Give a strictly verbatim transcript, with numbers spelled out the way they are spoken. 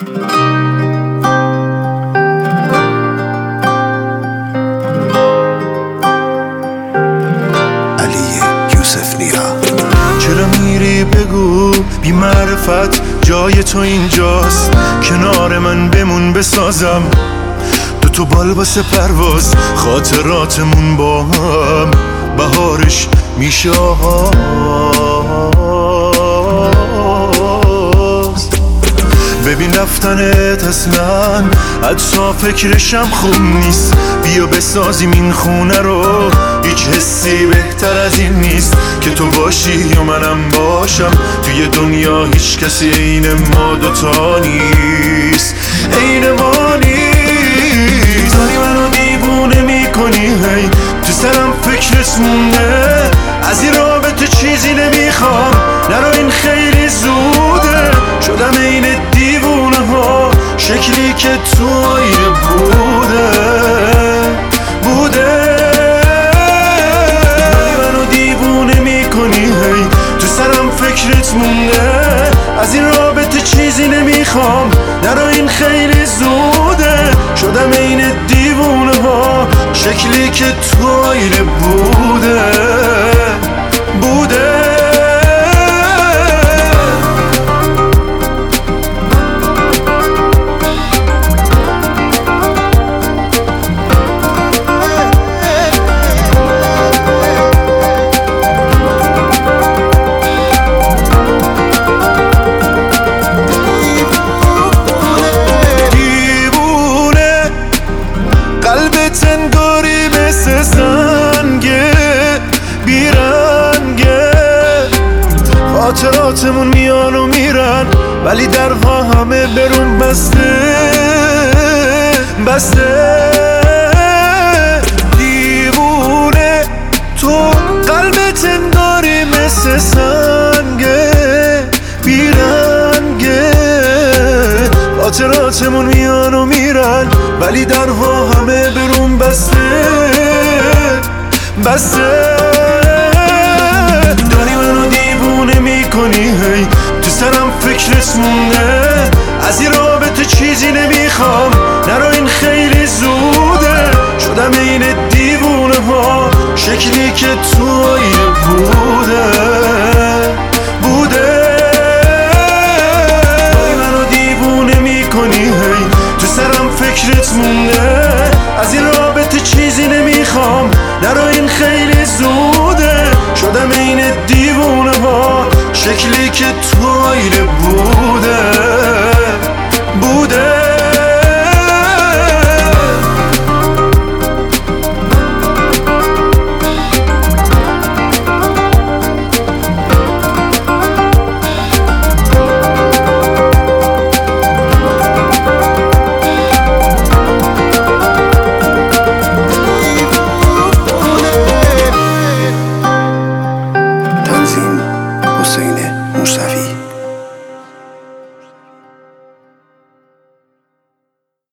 چرا میری بگو بی معرفت جای تو اینجاست، کنار من بمون بسازم دو تو بال واسه پرواز، خاطراتمون با هم بهارش میشه آغاز. ببین رفتنت اصلا حتی فکرشم خوب نیست، بیا بسازیم این خونه رو، هیچ حسی بهتر از این نیست که تو باشی و منم باشم، توی دنیا هیچ کسی عین ما دوتا نیست، عین ما نیست. داری منو دیوونه میکنی هی، تو سرم فکرت مونده، از این رابطه چیزی نمیخوام، نرو این خیلی زوده، شدم عین دیوونه ها، شکلی که تو آینه بوده بوده. داری منو دیوونه میکنی هی، تو سرم فکرت مونده، از این رابطه چیزی نمیخوام، نرو این خیلی زوده، شدم عین دیوونه ها، شکلی که تو آینه بوده بوده. انگاری مثل سنگه بیرنگه، خاطراتمون میان و میرن ولی درها همه برون بسته بسته. دیوونه تو قلبت انگاری مثل سنگه بیرنگه، خاطراتمون میان و میرن ولی درها همه برون بسته بسته. داری منو دیوونه میکنی هی، تو سرم فکرت مونده، از این رابطه چیزی نمیخوام، نرو این خیلی زوده، شدم عین دیوونه ها، شکلی که تو آینه بوده بوده. داری منو دیوونه میکنی هی، تو سرم فکرت مونده، از این رابطه چیزی نمیخوام، نرو این خیلی زوده، شدم عین دیوونه ها، شکلی که تو آینه بوده